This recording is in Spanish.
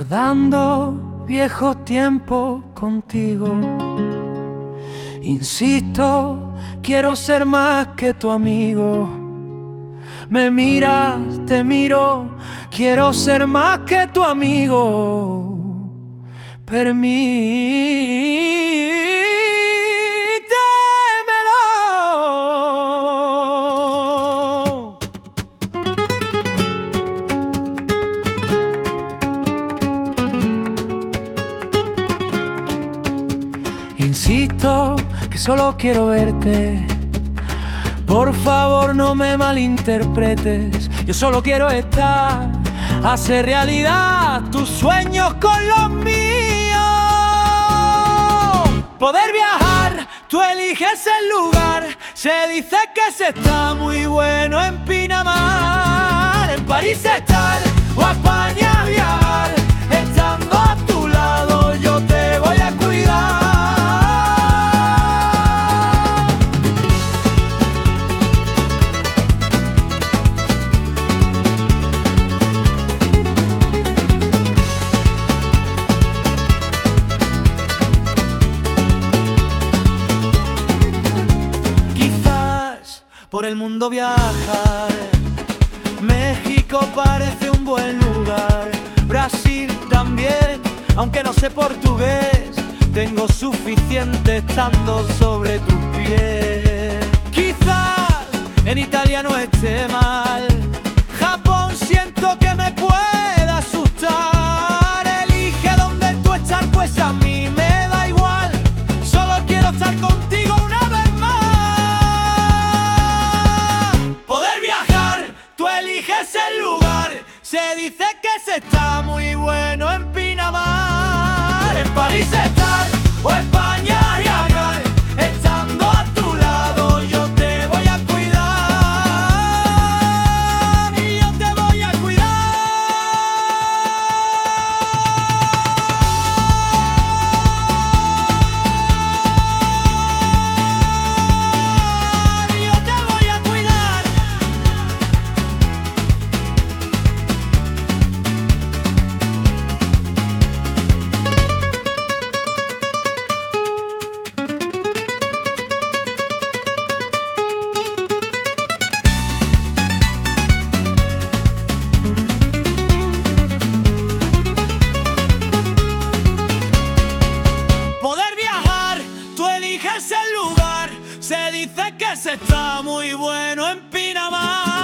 Recordando viejos tiempos contigo. Insisto, quiero ser más que tu amigo. Me miras, te miro, quiero ser más que tu amigo. Permítemelo. Insisto que solo quiero verte. Por favor, no me malinterpretes. Yo solo quiero estar, hacer realidad tus sueños con los míos. Poder viajar, tú eliges el lugar. Se dice que se está muy bueno en Pinamar. En París estar o a España viajar. Estando a tu lado yo te voy a cuidar. Por el mundo viajar, México parece un buen lugar, Brasil también, aunque no sé portugués, tengo suficiente estando sobre tus pies. Quizás en Italia no esté mal, Japón siento que me puede asustar. Elige donde tú estar, pues a mí me da igual, solo quiero estar contigo una vez. Eliges el lugar, se dice que se está muy bueno en Pinamar. En París estar o España viajar, estando a tu lado yo te voy a cuidar. Y yo te voy a cuidar. Y yo te voy a cuidar. Se dice que se está muy bueno en Pinamar.